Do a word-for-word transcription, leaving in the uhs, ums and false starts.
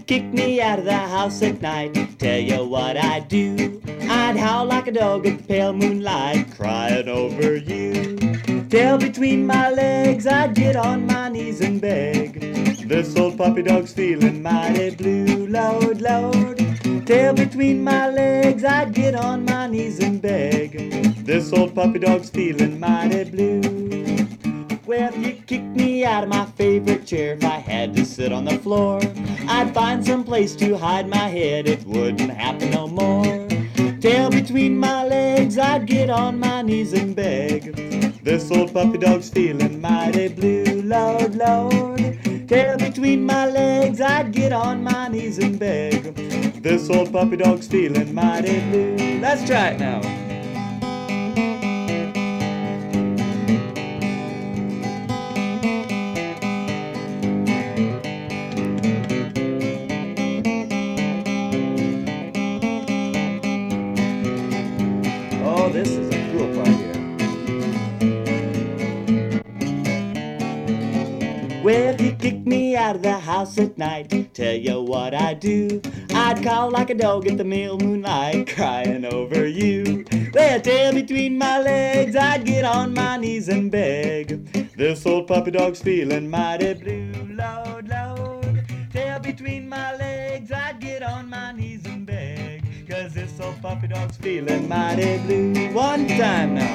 kicked me out of the house at night, tell you what I'd do. I'd howl like a dog at the pale moonlight, crying over you. Tail between my legs, I'd get on my knees and beg. This old puppy dog's feeling mighty blue, Lord, Lord. Tail between my legs, I'd get on my knees and beg. This old puppy dog's feeling mighty blue. Well, if you kicked me out of my favorite chair, if I had to sit on the floor, I'd find some place to hide my head, it wouldn't happen no more. Tail between my legs, I'd get on my knees and beg. This old puppy dog's feeling mighty blue, Lord, Lord. Tail between my legs, I'd get on my knees and beg. This old puppy dog's feeling mighty blue. Let's try it now. Oh, this is a cool part here. Well, he kicked me out of the house at night, tell you what I'd do. I'd call like a dog at the pale moonlight, crying over you. Well, tail between my legs, I'd get on my knees and beg. This old puppy dog's feeling mighty blue, Lord, Lord. Tail between my legs, I'd get on my knees and beg. Cause this old puppy dog's feeling mighty blue. One time now.